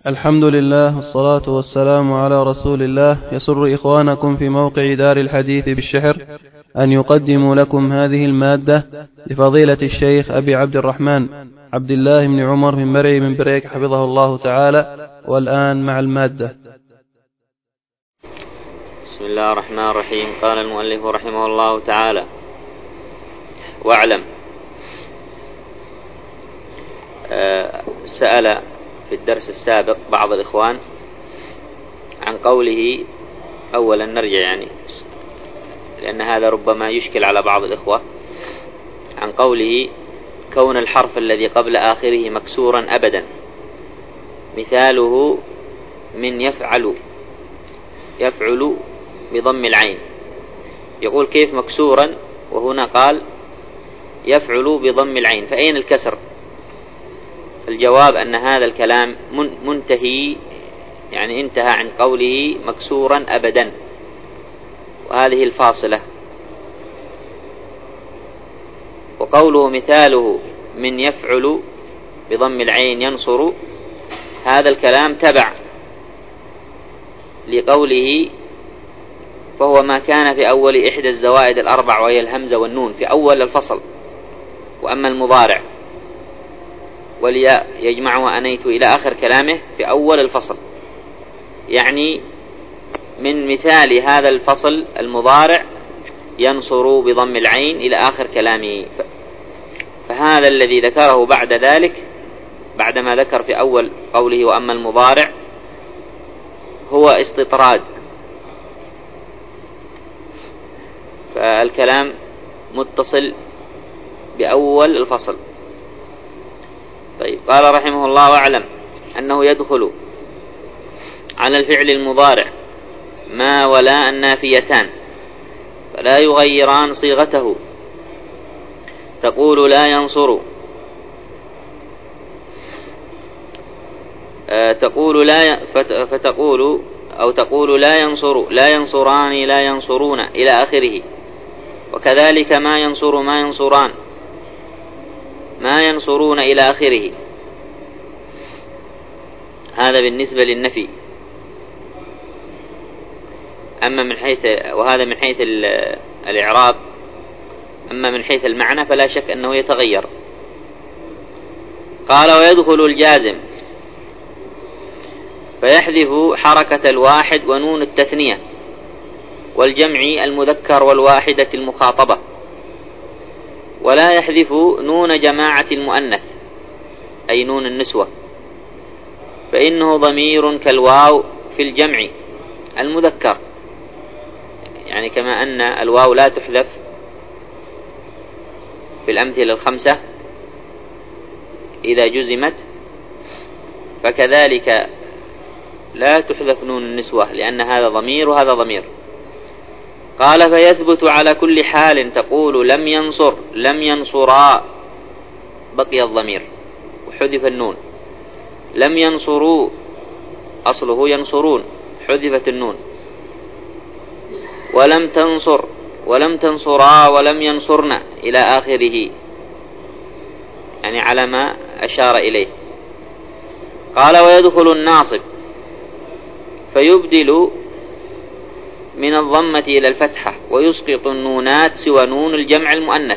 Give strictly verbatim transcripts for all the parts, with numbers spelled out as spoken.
الحمد لله والصلاة والسلام على رسول الله. يسر إخوانكم في موقع دار الحديث بالشحر أن يقدموا لكم هذه المادة لفضيلة الشيخ أبي عبد الرحمن عبد الله بن عمر بن مرعي من بريك حفظه الله تعالى. والآن مع المادة. بسم الله الرحمن الرحيم. قال المؤلف رحمه الله تعالى: واعلم. أه سأل في الدرس السابق بعض الإخوان عن قوله، أولا نرجع يعني لأن هذا ربما يشكل على بعض الإخوة، عن قوله: كون الحرف الذي قبل آخره مكسورا أبدا، مثاله من يفعل يفعل بضم العين. يقول كيف مكسورا وهنا قال يفعل بضم العين، فأين الكسر؟ الجواب أن هذا الكلام منتهي، يعني انتهى عن قوله مكسورا أبدا، وهذه الفاصلة. وقوله مثاله من يفعل بضم العين ينصر، هذا الكلام تبع لقوله فهو ما كان في أول إحدى الزوائد الأربع وهي الهمزة والنون في أول الفصل. وأما المضارع والياء يجمع وأنيت إلى آخر كلامه في أول الفصل، يعني من مثال هذا الفصل المضارع ينصر بضم العين إلى آخر كلامه. فهذا الذي ذكره بعد ذلك بعدما ذكر في أول قوله وأما المضارع هو استطراد، فالكلام متصل بأول الفصل. طيب، قال رحمه الله: واعلم أنه يدخل على الفعل المضارع ما ولا النافيتان فلا يغيران صيغته. تقول لا ينصر، آه تقول لا فتقول أو تقول لا ينصر، لا ينصران، لا ينصرون إلى آخره. وكذلك ما ينصر، ما ينصران، ما ينصرون إلى آخره. هذا بالنسبة للنفي. أما من حيث وهذا من حيث الإعراب، أما من حيث المعنى فلا شك أنه يتغير. قال: ويدخل الجازم فيحذف حركة الواحد ونون التثنية والجمع المذكر والواحدة المخاطبة، ولا يحذف نون جماعة المؤنث أي نون النسوة، فإنه ضمير كالواو في الجمع المذكر، يعني كما أن الواو لا تحذف في الأمثلة الخمسة إذا جزمت، فكذلك لا تحذف نون النسوة لأن هذا ضمير وهذا ضمير. قال: فيثبت على كل حال. تقول لم ينصر، لم ينصرا، بقي الضمير وحذف النون. لم ينصروا، أصله ينصرون، حذفت النون. ولم تنصر، ولم تنصرا، ولم ينصرنا إلى آخره، يعني على ما أشار إليه. قال: ويدخل الناصب فيبدل من الضمة إلى الفتحة ويسقط النونات سوى نون الجمع المؤنث،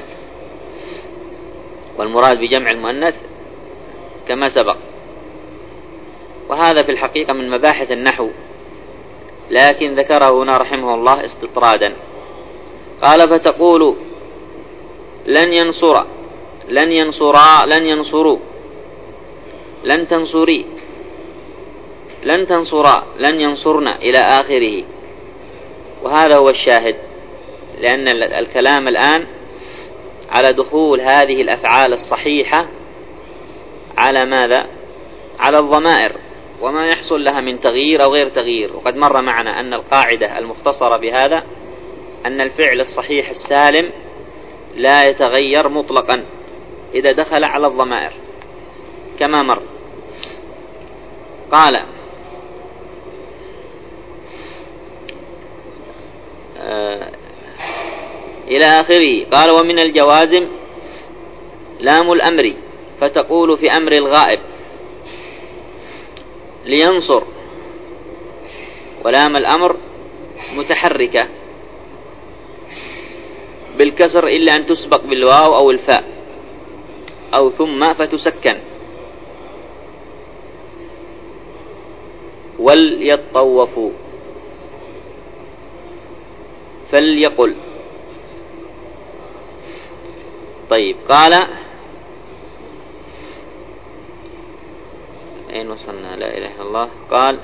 والمراد بجمع المؤنث كما سبق. وهذا في الحقيقة من مباحث النحو، لكن ذكره هنا رحمه الله استطرادا. قال: فتقول لن ينصر، لن ينصرا، لن ينصروا، لن تنصري، لن تنصرا، لن ينصرنا إلى آخره. وهذا هو الشاهد، لأن الكلام الآن على دخول هذه الأفعال الصحيحة على ماذا؟ على الضمائر وما يحصل لها من تغيير أو غير تغيير. وقد مر معنا أن القاعدة المختصرة بهذا أن الفعل الصحيح السالم لا يتغير مطلقا إذا دخل على الضمائر كما مر. قال: آه إلى آخره. قال: ومن الجوازم لام الأمر، فتقول في أمر الغائب لينصر، ولام الأمر متحركة بالكسر إلا أن تسبق بالواو أو الفاء أو ثم فتسكن. وليطوفوا، فليقل. طيب قال أين وصلنا؟ لا إله إلا الله. قال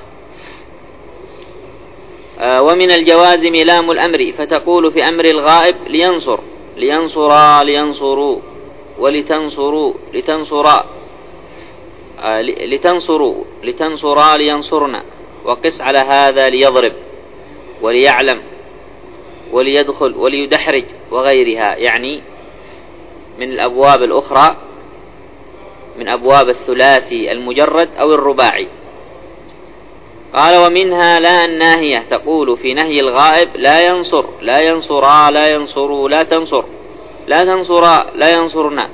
آه ومن الجوازم لام الأمر، فتقول في أمر الغائب لينصر، لينصرا لينصروا، ولتنصروا لتنصرا، آه لتنصروا لتنصرا لينصرنا. وقس على هذا ليضرب وليعلم وليدخل وليدحرج وغيرها، يعني من الأبواب الأخرى من أبواب الثلاثي المجرد أو الرباعي. قال ومنها لا الناهية، تقول في نهي الغائب لا ينصر، لا ينصرا، لا ينصروا، لا تنصر، لا تنصرا، لا ينصرنا،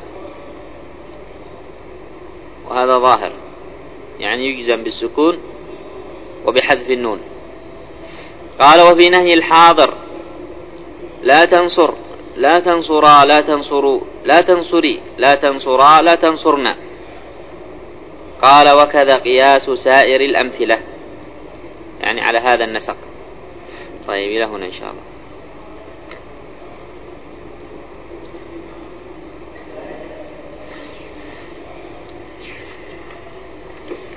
وهذا ظاهر يعني يجزم بالسكون وبحذف النون. قال وفي نهي الحاضر لا تنصر، لا تنصرا، لا تنصروا، لا تنصري، لا تنصرا، لا تنصرنا. قال وكذا قياس سائر الأمثلة، يعني على هذا النسق. طيب إلى هنا إن شاء الله.